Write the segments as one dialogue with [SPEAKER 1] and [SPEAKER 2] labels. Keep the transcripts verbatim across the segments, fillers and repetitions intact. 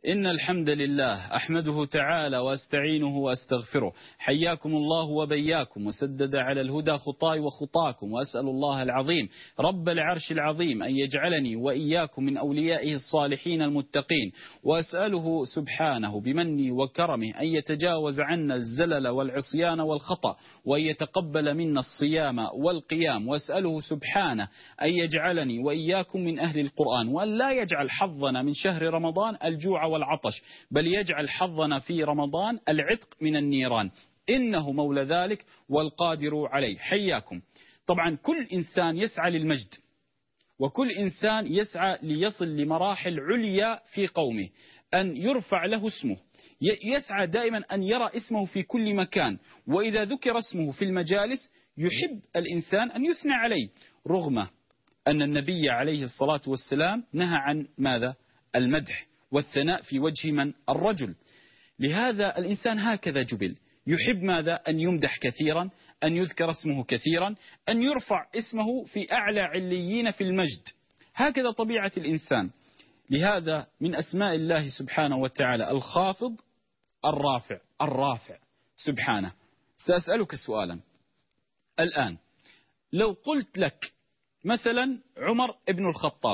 [SPEAKER 1] إن الحمد لله أحمده تعالى وأستعينه وأستغفره. حياكم الله وبياكم وسدد على الهدى خطاي وخطاكم، وأسأل الله العظيم رب العرش العظيم أن يجعلني وإياكم من أوليائه الصالحين المتقين، وأسأله سبحانه بمنه وكرمه أن يتجاوز عنا الزلل والعصيان والخطأ، وأن يتقبل منا الصيام والقيام، وأسأله سبحانه أن يجعلني وإياكم من أهل القرآن، وأن لا يجعل حظنا من شهر رمضان الجوع والعطش، بل يجعل حظنا في رمضان العتق من النيران، إنه مولى ذلك والقادر عليه. حياكم. طبعا كل إنسان يسعى للمجد، وكل إنسان يسعى ليصل لمراحل عليا في قومه، أن يرفع له اسمه، يسعى دائما أن يرى اسمه في كل مكان، وإذا ذكر اسمه في المجالس يحب الإنسان أن يثنى عليه، رغم أن النبي عليه الصلاة والسلام نهى عن ماذا؟ المدح والثناء في وجه من؟ الرجل. لهذا الإنسان هكذا جبل، يحب ماذا؟ أن يمدح كثيرا، أن يذكر اسمه كثيرا، أن يرفع اسمه في أعلى عليين في المجد، هكذا طبيعة الإنسان. لهذا من أسماء الله سبحانه وتعالى الخافض الرافع، الرافع سبحانه. سأسألك سؤالا الآن، لو قلت لك مثلا عمر ابن الخطاب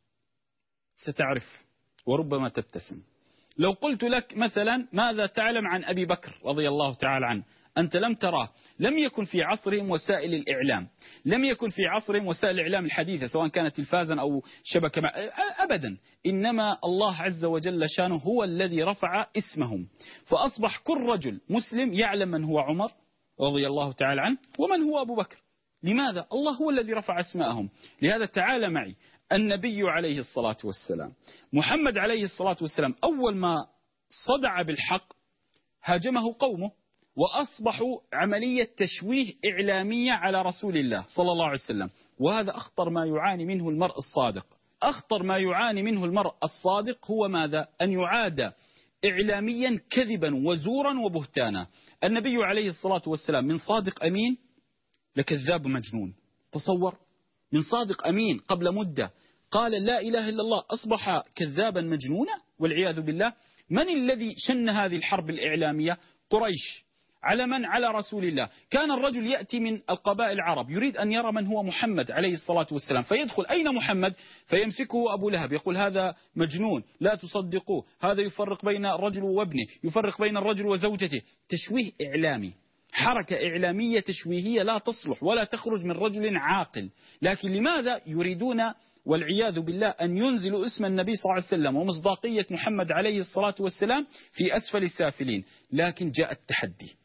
[SPEAKER 1] ستعرف وربما تبتسم. لو قلت لك مثلا ماذا تعلم عن أبي بكر رضي الله تعالى عنه، أنت لم تراه، لم يكن في عصرهم وسائل الإعلام، لم يكن في عصرهم وسائل الإعلام الحديثة سواء كانت تلفازا أو شبكة مع... أبدا، إنما الله عز وجل شانه هو الذي رفع اسمهم، فأصبح كل رجل مسلم يعلم من هو عمر رضي الله تعالى عنه ومن هو أبو بكر. لماذا؟ الله هو الذي رفع اسماءهم. لهذا تعال معي، النبي عليه الصلاة والسلام محمد عليه الصلاة والسلام أول ما صدع بالحق هاجمه قومه، وأصبحوا عملية تشويه إعلامية على رسول الله صلى الله عليه وسلم، وهذا أخطر ما يعاني منه المرء الصادق. أخطر ما يعاني منه المرء الصادق هو ماذا؟ أن يعاد إعلاميا كذبا وزورا وبهتانا. النبي عليه الصلاة والسلام من صادق أمين لكذاب مجنون. تصور، من صادق أمين قبل مدة قال لا إله إلا الله أصبح كذابا مجنونا والعياذ بالله. من الذي شن هذه الحرب الإعلامية؟ قريش. على من؟ على رسول الله. كان الرجل يأتي من القبائل العرب يريد أن يرى من هو محمد عليه الصلاة والسلام، فيدخل أين محمد؟ فيمسكه أبو لهب يقول هذا مجنون لا تصدقوه، هذا يفرق بين الرجل وابنه، يفرق بين الرجل وزوجته. تشويه إعلامي، حركة إعلامية تشويهية لا تصلح ولا تخرج من رجل عاقل. لكن لماذا يريدون والعياذ بالله أن ينزلوا اسم النبي صلى الله عليه وسلم ومصداقية محمد عليه الصلاة والسلام في أسفل السافلين؟ لكن جاء التحدي،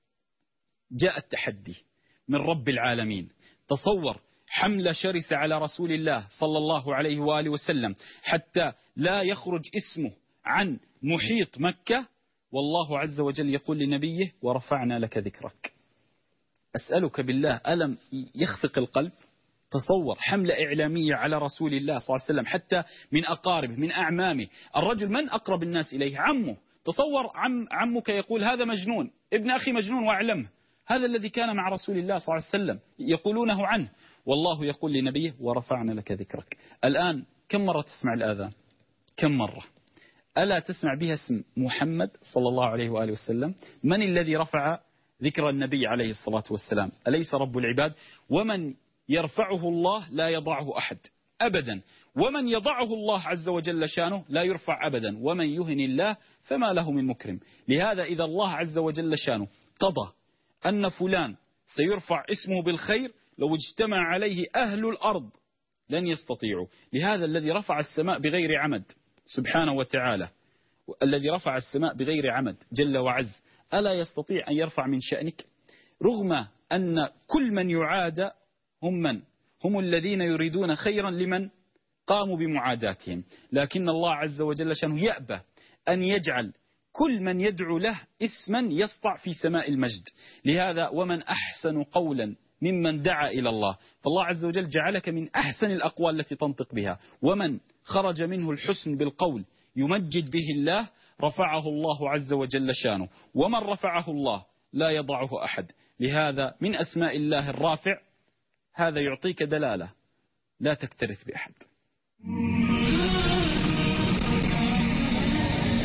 [SPEAKER 1] جاء التحدي من رب العالمين. تصور حملة شرسة على رسول الله صلى الله عليه وآله وسلم حتى لا يخرج اسمه عن محيط مكة، والله عز وجل يقول لنبيه ورفعنا لك ذكرك. أسألك بالله ألم يخفق القلب؟ تصور حملة إعلامية على رسول الله صلى الله عليه وسلم حتى من أقاربه من أعمامه. الرجل من أقرب الناس إليه؟ عمه. تصور عم عمك يقول هذا مجنون، ابن أخي مجنون وأعلمه. هذا الذي كان مع رسول الله صلى الله عليه وسلم يقولونه عنه، والله يقول لنبيه ورفعنا لك ذكرك. الآن كم مرة تسمع الآذان؟ كم مرة؟ ألا تسمع بها اسم محمد صلى الله عليه وآله وسلم؟ من الذي رفع ذكر النبي عليه الصلاة والسلام؟ أليس رب العباد؟ ومن يرفعه الله لا يضعه أحد أبدا، ومن يضعه الله عز وجل شانه لا يرفع أبدا، ومن يهن الله فما له من مكرم. لهذا إذا الله عز وجل شانه قضى أن فلان سيرفع اسمه بالخير، لو اجتمع عليه أهل الأرض لن يستطيعوا. لهذا الذي رفع السماء بغير عمد سبحانه وتعالى، الذي رفع السماء بغير عمد جل وعز، ألا يستطيع أن يرفع من شأنك؟ رغم أن كل من يعاد هم من؟ هم الذين يريدون خيرا لمن قاموا بمعاداتهم، لكن الله عز وجل شأنه يأبى أن يجعل كل من يدعو له اسما يسطع في سماء المجد. لهذا ومن أحسن قولا ممن دعا إلى الله، فالله عز وجل جعلك من أحسن الأقوال التي تنطق بها، ومن خرج منه الحسن بالقول يمجد به الله رفعه الله عز وجل شانه، ومن رفعه الله لا يضعه أحد. لهذا من أسماء الله الرافع، هذا يعطيك دلالة لا تكترث بأحد.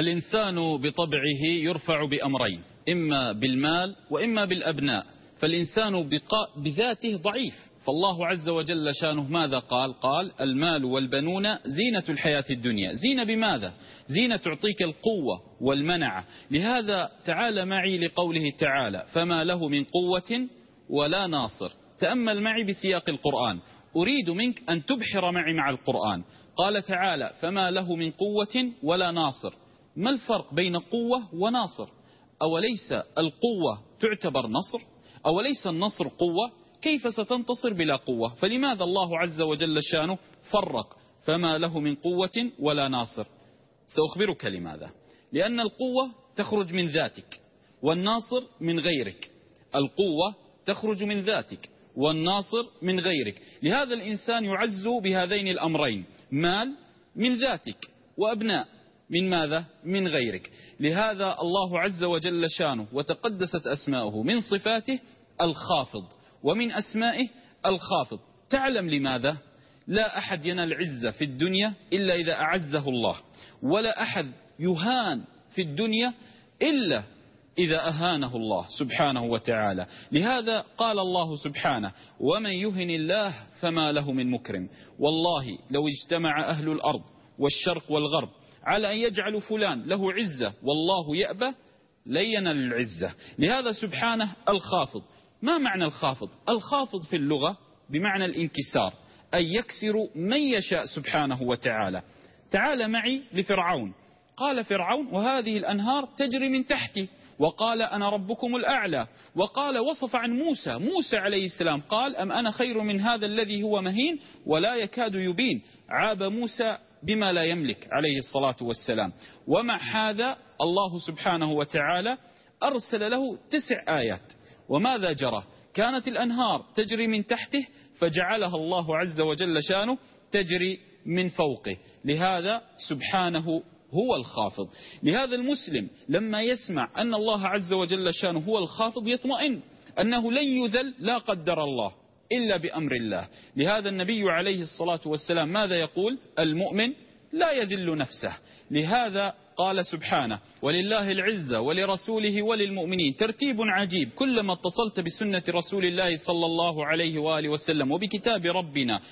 [SPEAKER 1] الإنسان بطبعه يرفع بأمرين، إما بالمال وإما بالأبناء، فالإنسان بذاته ضعيف، فالله عز وجل شانه ماذا قال؟ قال المال والبنون زينة الحياة الدنيا. زينة بماذا؟ زينة تعطيك القوة والمنعة. لهذا تعال معي لقوله تعالى فما له من قوة ولا ناصر. تأمل معي بسياق القرآن، أريد منك أن تبحر معي مع القرآن. قال تعالى فما له من قوة ولا ناصر. ما الفرق بين قوة وناصر؟ أوليس القوة تعتبر نصر؟ أوليس النصر قوة؟ كيف ستنتصر بلا قوة؟ فلماذا الله عز وجل شانه فرق فما له من قوة ولا ناصر؟ سأخبرك لماذا. لأن القوة تخرج من ذاتك والناصر من غيرك. القوة تخرج من ذاتك والناصر من غيرك. لهذا الإنسان يعز بهذين الأمرين، مال من ذاتك وأبناء من ماذا؟ من غيرك. لهذا الله عز وجل شانه وتقدست أسماؤه من صفاته الخافض، ومن أسمائه الخافض. تعلم لماذا؟ لا أحد ينال عزة في الدنيا إلا إذا أعزه الله، ولا أحد يهان في الدنيا إلا إذا أهانه الله سبحانه وتعالى. لهذا قال الله سبحانه ومن يهن الله فما له من مكرم. والله لو اجتمع أهل الأرض والشرق والغرب على أن يجعلوا فلان له عزة والله يأبى لن ينال العزة. لهذا سبحانه الخافض. ما معنى الخافض؟ الخافض في اللغة بمعنى الانكسار، أي يكسر من يشاء سبحانه وتعالى. تعال معي لفرعون. قال فرعون وهذه الأنهار تجري من تحتي، وقال أنا ربكم الأعلى. وقال وصف عن موسى موسى عليه السلام قال أم أنا خير من هذا الذي هو مهين ولا يكاد يبين. عاب موسى بما لا يملك عليه الصلاة والسلام. ومع هذا الله سبحانه وتعالى أرسل له تسع آيات. وماذا جرى؟ كانت الأنهار تجري من تحته فجعلها الله عز وجل شانه تجري من فوقه. لهذا سبحانه هو الخافض. لهذا المسلم لما يسمع أن الله عز وجل شانه هو الخافض يطمئن أنه لن يذل لا قدر الله إلا بأمر الله. لهذا النبي عليه الصلاة والسلام ماذا يقول؟ المؤمن لا يذل نفسه. لهذا قال سبحانه ولله العزة ولرسوله وللمؤمنين. ترتيب عجيب. كلما اتصلت بسنة رسول الله صلى الله عليه وآله وسلم وبكتاب ربنا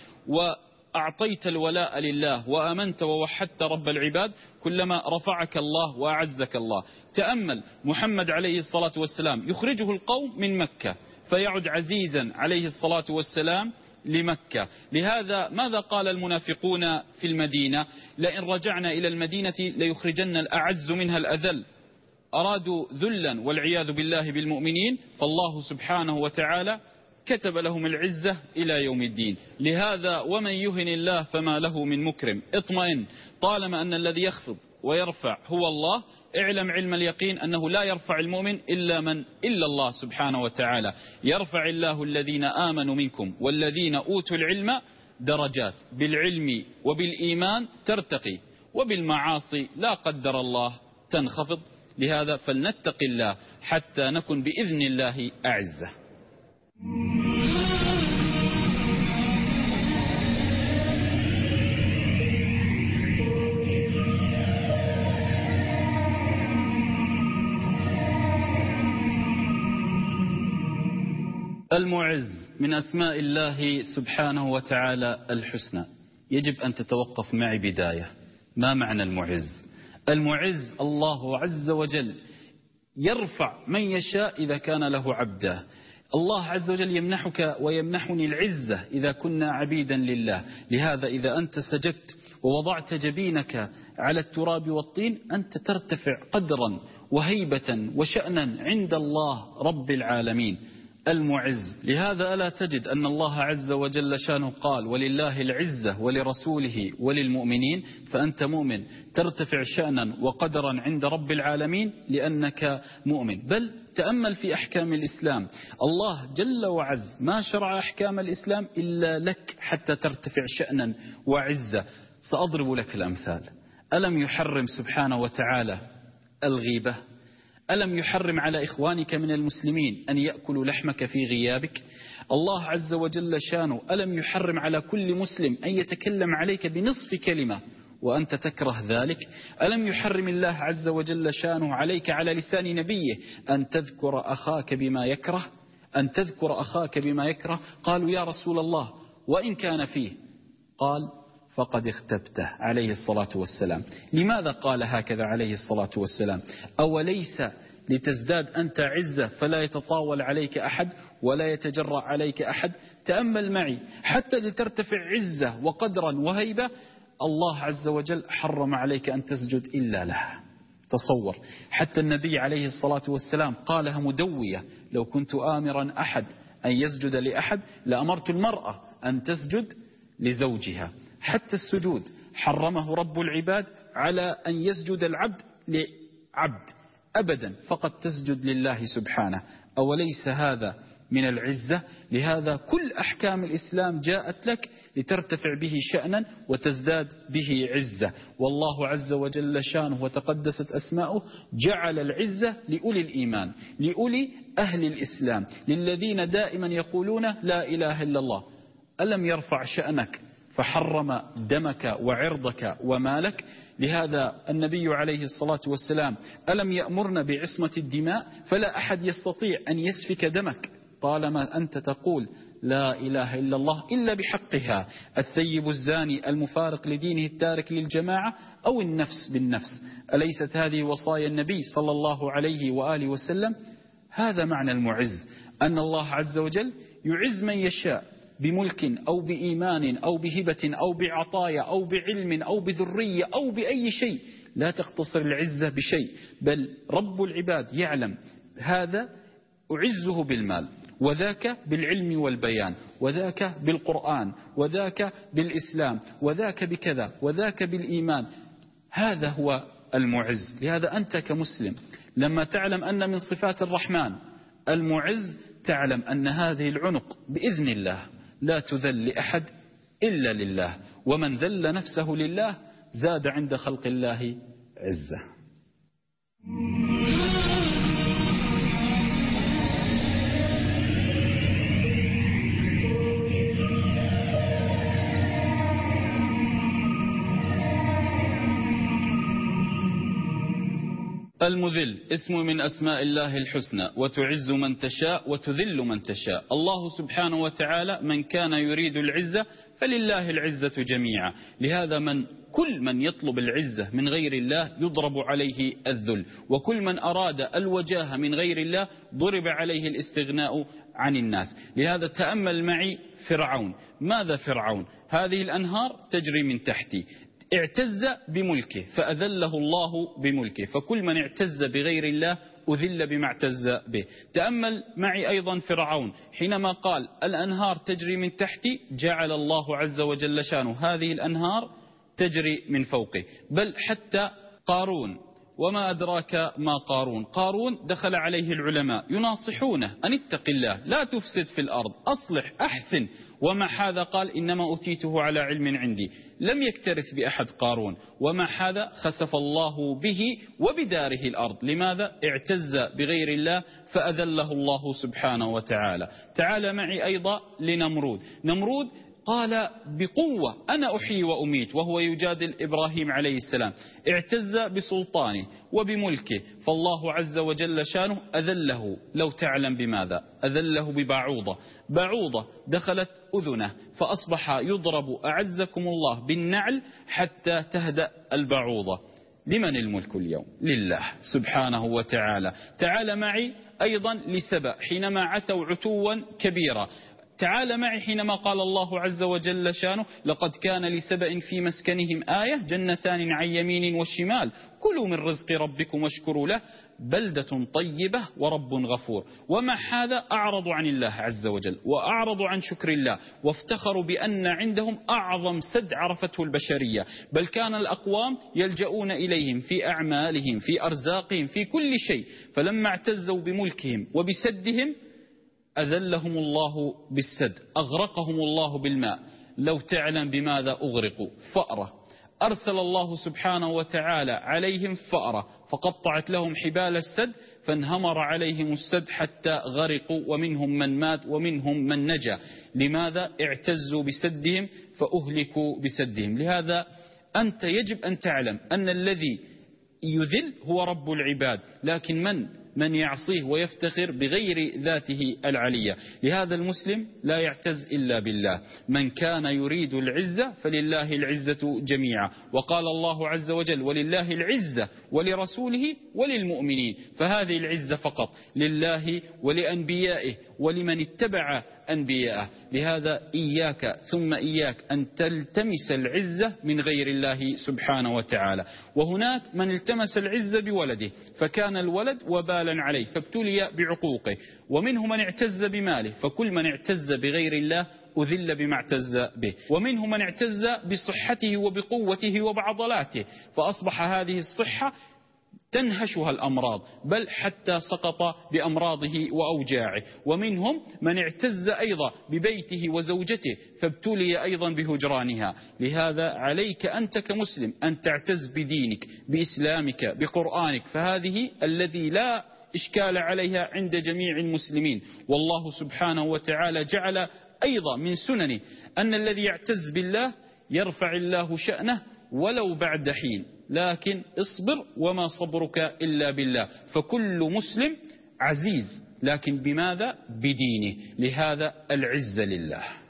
[SPEAKER 1] وأعطيت الولاء لله وأمنت ووحدت رب العباد كلما رفعك الله وأعزك الله. تأمل محمد عليه الصلاة والسلام يخرجه القوم من مكة فيعد عزيزا عليه الصلاة والسلام لمكة. لهذا ماذا قال المنافقون في المدينة؟ لئن رجعنا إلى المدينة ليخرجن الأعز منها الأذل. أرادوا ذلا والعياذ بالله بالمؤمنين، فالله سبحانه وتعالى كتب لهم العزة إلى يوم الدين. لهذا ومن يهن الله فما له من مكرم. اطمئن طالما أن الذي يخفض ويرفع هو الله. اعلم علم اليقين أنه لا يرفع المؤمن إلا من إلا الله سبحانه وتعالى. يرفع الله الذين آمنوا منكم والذين أوتوا العلم درجات. بالعلم وبالإيمان ترتقي، وبالمعاصي لا قدر الله تنخفض. لهذا فلنتق الله حتى نكن بإذن الله أعزة. المعز من أسماء الله سبحانه وتعالى الحسنى. يجب أن تتوقف معي بداية. ما معنى المعز؟ المعز الله عز وجل يرفع من يشاء إذا كان له عبدا. الله عز وجل يمنحك ويمنحني العزة إذا كنا عبيدا لله. لهذا إذا أنت سجدت ووضعت جبينك على التراب والطين أنت ترتفع قدرا وهيبة وشأنا عند الله رب العالمين المعز. لهذا ألا تجد أن الله عز وجل شانه قال ولله العزة ولرسوله وللمؤمنين؟ فأنت مؤمن ترتفع شأنا وقدرا عند رب العالمين لأنك مؤمن. بل تأمل في أحكام الإسلام. الله جل وعز ما شرع أحكام الإسلام إلا لك حتى ترتفع شأنا وعزة. سأضرب لك الأمثال. ألم يحرم سبحانه وتعالى الغيبة؟ ألم يحرم على إخوانك من المسلمين أن يأكلوا لحمك في غيابك؟ الله عز وجل شانه ألم يحرم على كل مسلم أن يتكلم عليك بنصف كلمة وأنت تكره ذلك؟ ألم يحرم الله عز وجل شانه عليك على لسان نبيه أن تذكر أخاك بما يكره أن تذكر أخاك بما يكره؟ قالوا يا رسول الله وإن كان فيه، قال فقد اختبته عليه الصلاة والسلام. لماذا قال هكذا عليه الصلاة والسلام؟ أوليس لتزداد أنت عزة فلا يتطاول عليك أحد ولا يتجرأ عليك أحد؟ تأمل معي، حتى لترتفع عزة وقدرا وهيبة الله عز وجل حرم عليك أن تسجد إلا له. تصور، حتى النبي عليه الصلاة والسلام قالها مدوية: لو كنت آمرا أحد أن يسجد لأحد لأمرت المرأة أن تسجد لزوجها. حتى السجود حرمه رب العباد على أن يسجد العبد لعبد أبدا، فقط تسجد لله سبحانه. أوليس هذا من العزة؟ لهذا كل أحكام الإسلام جاءت لك لترتفع به شأنا وتزداد به عزة. والله عز وجل شانه وتقدست أسماؤه جعل العزة لأولي الإيمان، لأولي أهل الإسلام، للذين دائما يقولون لا إله إلا الله. ألم يرفع شأنك فحرم دمك وعرضك ومالك؟ لهذا النبي عليه الصلاة والسلام ألم يأمرنا بعصمة الدماء؟ فلا أحد يستطيع أن يسفك دمك طالما أنت تقول لا إله إلا الله إلا بحقها. الثيب الزاني المفارق لدينه التارك للجماعة أو النفس بالنفس. أليست هذه وصايا النبي صلى الله عليه وآله وسلم؟ هذا معنى المعز، أن الله عز وجل يعز من يشاء بملك أو بإيمان أو بهبة أو بعطايا أو بعلم أو بذرية أو بأي شيء. لا تقتصر العزة بشيء، بل رب العباد يعلم هذا أعزه بالمال، وذاك بالعلم والبيان، وذاك بالقرآن، وذاك بالإسلام، وذاك بكذا، وذاك بالإيمان. هذا هو المعز. لهذا أنت كمسلم لما تعلم أن من صفات الرحمن المعز، تعلم أن هذه العنق بإذن الله لا تذل لأحد إلا لله، ومن ذل نفسه لله زاد عند خلق الله عزة. المذل اسم من أسماء الله الحسنى، وتعز من تشاء وتذل من تشاء. الله سبحانه وتعالى من كان يريد العزة فلله العزة جميعا. لهذا من كل من يطلب العزة من غير الله يضرب عليه الذل، وكل من أراد الوجاهة من غير الله ضرب عليه الاستغناء عن الناس. لهذا تأمل معي فرعون. ماذا فرعون؟ هذه الأنهار تجري من تحتي. اعتز بملكه فأذله الله بملكه، فكل من اعتز بغير الله أذل بما اعتز به. تأمل معي أيضا فرعون حينما قال الأنهار تجري من تحتي، جعل الله عز وجل شانه هذه الأنهار تجري من فوقه. بل حتى قارون، وما أدراك ما قارون؟ قارون دخل عليه العلماء يناصحونه أن اتق الله لا تفسد في الأرض أصلح أحسن، وما هذا قال إنما أوتيته على علم عندي. لم يكترث بأحد قارون، وما هذا خسف الله به وبداره الأرض. لماذا؟ اعتز بغير الله فأذله الله سبحانه وتعالى. تعال معي أيضا لنمرود. نمرود قال بقوة أنا أحيي وأميت، وهو يجادل إبراهيم عليه السلام. اعتز بسلطانه وبملكه، فالله عز وجل شانه أذله. لو تعلم بماذا أذله؟ ببعوضة. بعوضة دخلت أذنه فأصبح يضرب أعزكم الله بالنعل حتى تهدأ البعوضة. لمن الملك اليوم؟ لله سبحانه وتعالى. تعال معي أيضا لسبأ حينما عتوا عتوا كبيرا. تعال معي حينما قال الله عز وجل شانه لقد كان لسبأ في مسكنهم آية جنتان عن يمين والشمال كلوا من رزق ربكم واشكروا له بلدة طيبة ورب غفور. ومع هذا أعرضوا عن الله عز وجل وأعرضوا عن شكر الله، وافتخروا بأن عندهم أعظم سد عرفته البشرية. بل كان الأقوام يلجؤون إليهم في أعمالهم في أرزاقهم في كل شيء. فلما اعتزوا بملكهم وبسدهم أذلهم الله بالسد، أغرقهم الله بالماء. لو تعلم بماذا أغرقوا؟ فأرة. أرسل الله سبحانه وتعالى عليهم فأرة فقطعت لهم حبال السد، فانهمر عليهم السد حتى غرقوا، ومنهم من مات ومنهم من نجا. لماذا؟ اعتزوا بسدهم فأهلكوا بسدهم. لهذا أنت يجب أن تعلم أن الذي يذل هو رب العباد، لكن من من يعصيه ويفتخر بغير ذاته العلية. لهذا المسلم لا يعتز إلا بالله. من كان يريد العزة فلله العزة جميعا، وقال الله عز وجل ولله العزة ولرسوله وللمؤمنين، فهذه العزة فقط لله ولأنبيائه ولمن اتبع أنبياءه. لهذا إياك ثم إياك أن تلتمس العزة من غير الله سبحانه وتعالى. وهناك من التمس العزة بولده فكان الولد وبالا عليه فابتلي بعقوقه، ومنه من اعتز بماله، فكل من اعتز بغير الله أذل بما اعتز به، ومنه من اعتز بصحته وبقوته وبعضلاته فأصبح هذه الصحة تنهشها الأمراض، بل حتى سقط بأمراضه وأوجاعه. ومنهم من اعتز أيضا ببيته وزوجته فابتلي أيضا بهجرانها. لهذا عليك أنت كمسلم أن تعتز بدينك، بإسلامك، بقرآنك، فهذه الذي لا إشكال عليها عند جميع المسلمين. والله سبحانه وتعالى جعل أيضا من سننه أن الذي يعتز بالله يرفع الله شأنه ولو بعد حين، لكن اصبر وما صبرك إلا بالله. فكل مسلم عزيز، لكن بماذا؟ بدينه. لهذا العزة لله.